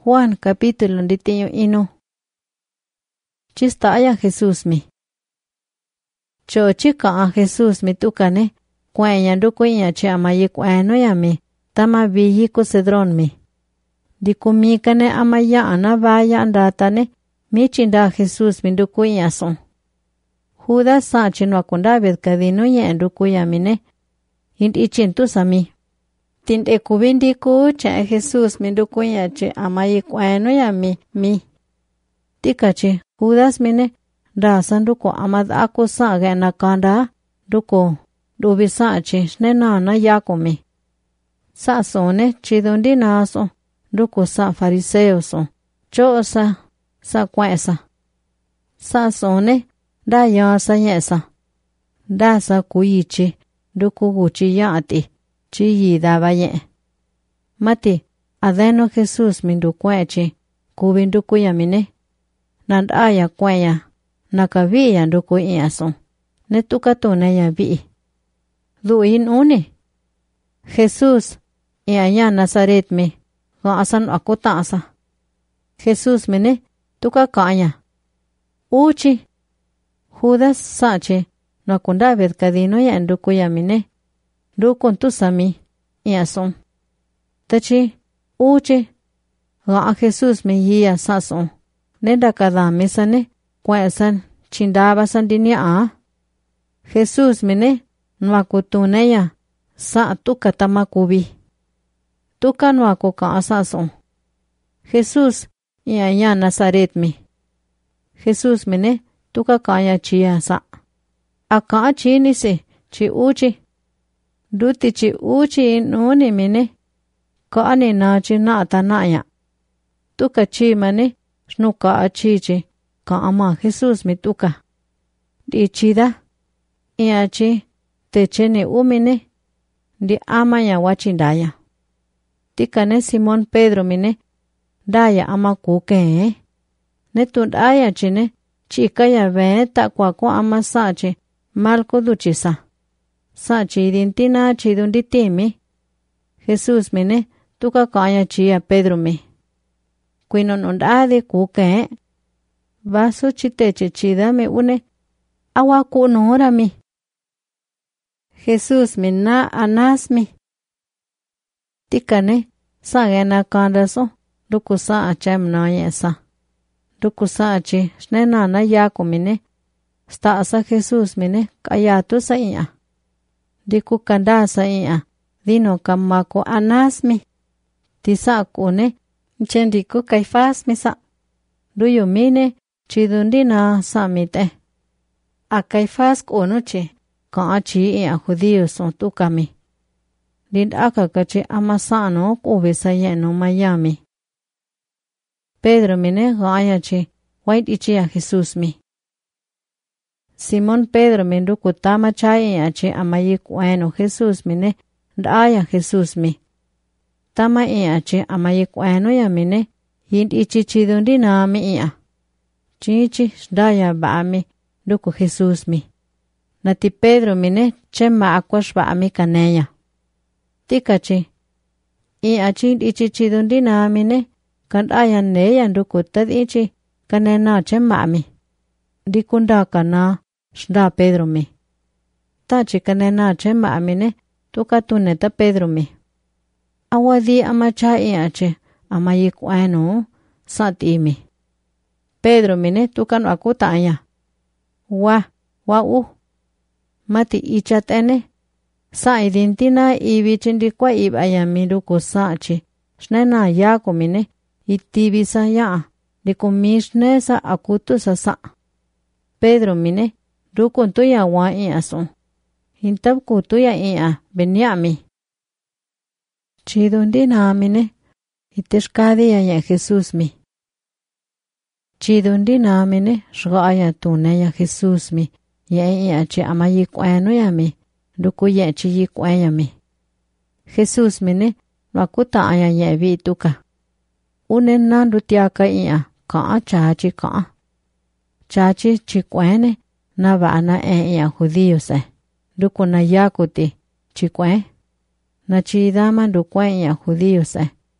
Juan capítulo nditiño ino. Chistaya Jesús mi. Cho chika Jesús mi tukane. Kueña ndukuiña che amayi kueno ya mi. Tama viyi ku Cedrón mi. Dikumikane amaya ana vaya andatane. Mi chinda Jesús mi ndukuiña son. Judas sa chinwa kundabed kadino ye ndukuya mine. Hindi chintusa mi. Tinde kubindi ku che Jesús mi ndukuiña che amayi kueno ya mi. Tika che Judas mine. Rasa nduko amad ako sa gana kanda. Nduko. Dubi sa che nena na yako mi. Sa sone chidundi naso. Nduko sa fariseo so. Cho sa kwesa. Sa sone. Da ya sa yesa. Da sa kuichi. Nduko guchi yati. Chi yi daba ye. Mati. Adeno Jesús mi ndukwechi. Kubi ndukuya mine. Nandaya kwaya. Nakaviya nduku iaso. Netukatuna ya vi. Duin uni. Jesús. Iaya Nazaret mi. Gaasan ako taasa. Jesús mine. Tukakanya. Uchi. Judas sache. Nakundabed kadino ya nduku ya mine. Ndukun tusami. Iason. Tachi. Uchi. Gaa Jesús mi hiya sason. Nenda kadami sane. Kwesan chindaba sandinia a. Jesús mine. Nwakutuneya. Sa tuka tamakubi. Tuka nwakuka asason. Jesús. Iaya Nazaret mi. Jesús mine. Tuka kaya chia sa. Aka chini se. Chi uchi. Duti chi uchi inuni mine. Kaani na chi naata naya. Tuka chi mane. Shnuka achichi. Ka ama Jesús mi tuka. Di chida. Iachi. Techene umine. Di ama ya wachindaya. Tikane Simón Pedro mine. Daya ama kuke. Netundaya chine. Chika ya ve takwako ama sachi. Malko duchisa. Sachi dintina chidunditimi. Jesús mine. Tuka kaya chia Pedro mi. Kuino nundade kuke. Vaso chiteche chida me une. Awa kunora mi. Jesús mi na anas mi. Tikane. Sagena kandaso. Dukusa achem na yesa. Dukusa achi. Shnena na yako mine. Stasa Jesús mine. Kayatu sa iya. Diku kanda sa iya. Dino kamako anas mi. Tisa kune. Chendiku Caifás mi sa. Duyo mine. Chidundina samite. A Caifás kunuchi. Ka achi ia judíos son tukami. Lid aka kachi amasano kubisa yeno Miami. Pedro mine gaya chi. White ichi a Jesús mi. Simón Pedro min rukutama chay achi amayi kueno Jesús mine. Daya Jesús mi. Tama achi amayi kueno ya mine. Hind ichi chidundina mi ia. Chichi daya baami duku Jesús mi. Nati Pedro mine chema akwash baami kaneya. Tikachi. Achi ichi chidundina mine. Kandaya neya duku tad ichi kanena chema mi. Dikunda kana shda Pedro mi. Tachi kanena chema mine tukatuneta Pedro mi. Awadi amacha achi amayi kueno sati mi. Pedro mine tukan akutaya. Wa Mati ichatene. Sa idintina ibichindikwa ibaya miruku sachi. Shnena yako mine. Itibisa ya. Dikumishne sa akutu sa. Pedro mine. Rukun tuya wa iaso. Hintab kutuya ia. Benyami. Chidundina mine. Iteshkadi ya Jesús mi. Chidundina mine. Shgaya tuneya Jesús mi. Ya chi amayi kueno ya mi. Duku ya chi yi kuenya mi. Jesús mine. Wakuta aya ya vituka. Unen nandu tiaka iya. Kaa chachi kaa. Chachi chi kuene. Na baana iya judío se. Duku na yakuti. Chi kuen. Na chidama du kuenya judío se.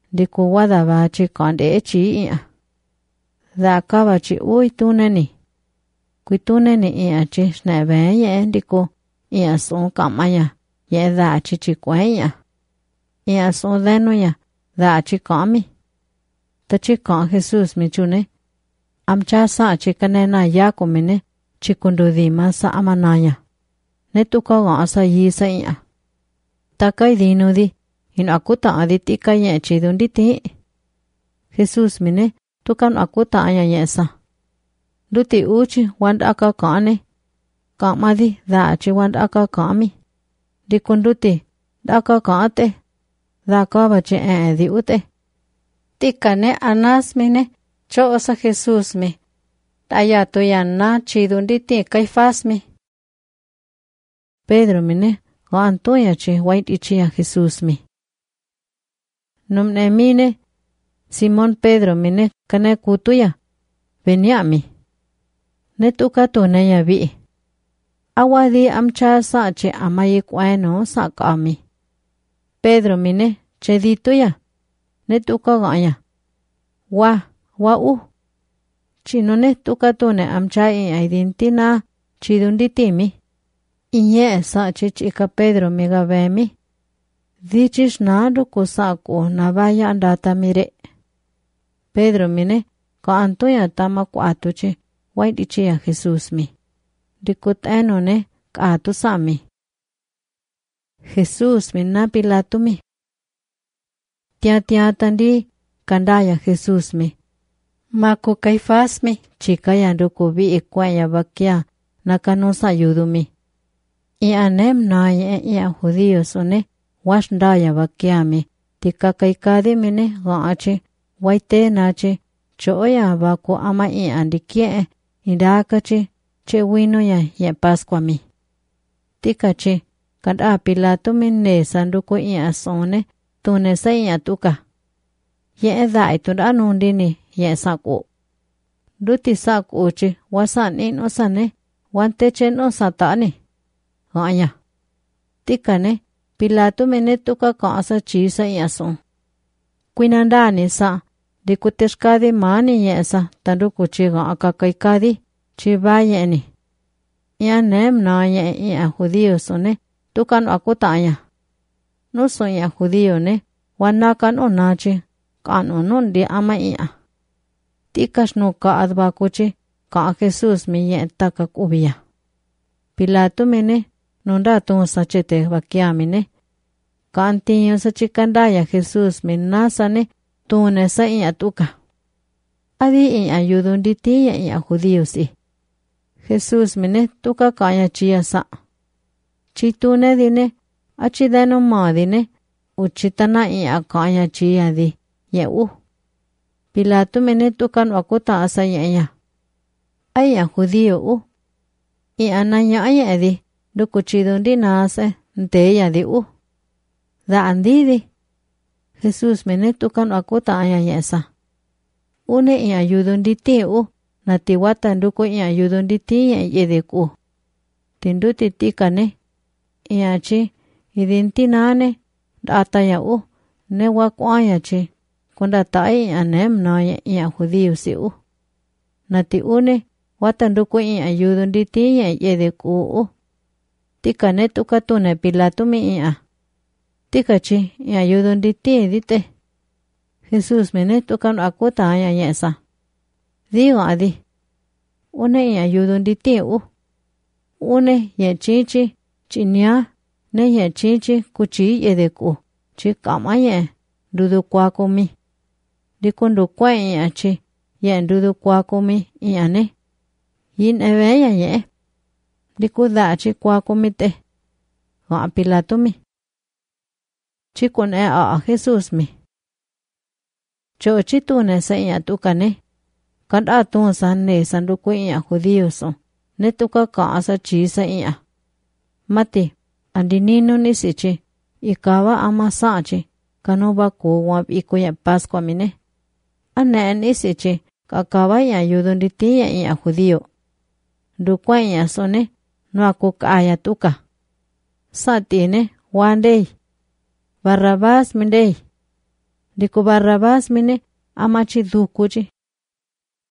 Đi cô qua đà bà chỉ còn để chỉ ịa. Dạ có bà chỉ ui tu nè nì. Quý tu nè nì ịa chỉ nè bé nhẹ đi cô. Ịa xuống cọng ai à. Dạ dạ chỉ quấy nhỉ. Ịa xuống lên nó nhỉ. Dạ chỉ có mi. Ta chỉ có Jesus mi chú nè. Cha sa chỉ cái này là giá của mình nè. Chỉ còn đồ gì mà sa mà nói nhỉ. Nè tu có gõ sa yi sa ịa. Ta cái gì nữa đi. Hin aku ta di ti ka ye chi don di ti. Jesus mine tu kan aku ta ya ye sa. Du ti uchi wand aka ka ne. Ka ma di da chi wand aka ka mi. Di kun du ti da ka te. Da ka ba che di u te. Ti ka ne Anas mine cho sa Jesus mi. Ta ya to ya na chi don di ti Caifás mi. Pedro mine go Antonia chi white ichi a Jesus mi. Num ne mine Simón Pedro mine kane kutuya venia mi. Ne tuka to ne ya vi. Awadi amcha sa che amaye kwano sa ka mi. Pedro mine che dituya. Ne tuka gaya. Wa u. Chino ne tuka to ne amcha identina chidunditi mi. Inye sa che chika Pedro mi ga mi. Dichis nado kosako na vaya andata mire. Pedro mine ko Antonia tama kwatuche waidiche a Jesus mi. Dikut eno ne ka atu sami. Jesus mi na Pilato mi. Tia tandi kandaya Jesus mi. Mako Caifás mi chika yandu kubi ikwaya bakia nakanosa yudu mi. I anem na ya judíos one. Wash ndaya bakiami tika kaikade mine gaache waite nache choya bako ama andikie indakache che wino ya Pascua mi tika che kada Pilato minne sanduko asone tune sai atuka ye dai to anundini ye sako duti sako che wasan in osane wante chen osatani gaya tika ne Pilato mene tuka kasa chi sa yaso. Quinandani sa de kuteshkadi mani yesa tandu kuchiga aka kaikadi chi bayeni. Ya nem na ya judío sone tukan akutaya. No so ya judío ne wanakan onachi kan onon di ama iya. Tikas no ka adba kuchi ka Jesus mi ye takak ubia. Pilato mene nonda to sachete bakiamine. Kantiyo sa chikandaya Jesus minasane tune sa atuka. Adi ayudon diti ya judíos i. Jesus mine tuka kaya chia sa. Chitune dine achidano madine uchitana kaya chia di ya Pilato mine tukan wakuta asa ya. Ay judío ananya ay di. Dukuchidon dinase nte ya di Da andidi. Jesus mene tukan akuta aya yesa. Une ayudon diti natiwata nduko ayudon diti yedeku. Tinduti tikane. Iachi idintinane data ya ne wakwaya chi. Kunda tai anem na ya judío si Nati une watanduko ayudon diti yedeku. Tikane tukatune Pilato mi Tikachi ayudon diti dite. Jesus mene tukan akuta aya yesa. Digo adi. Une ayudon diti Une ye chichi chinya ne ye chichi kuchi yedeku. Chikama ye dudu kwako mi. Dikundu kwa chi ye dudu kwako mi iane. Yin eveya ye. Dikuda chi kwako mite. Ga Pilato mi. Chikon a Jesus mi. Cho chitune sa tukane. Kada tun san ne sanduko judíos ne tuka kaasa chi sa Mati andinino nisichi ikawa ama sachi kanoba ko wab ikoya Pascua mine. Ane nisichi kakawa ya yudunditi ya judío. Dukwa ya sone no akukaya tuka. Satine one day. Barrabás mindey. Diku Barrabás mine amachi dukuchi.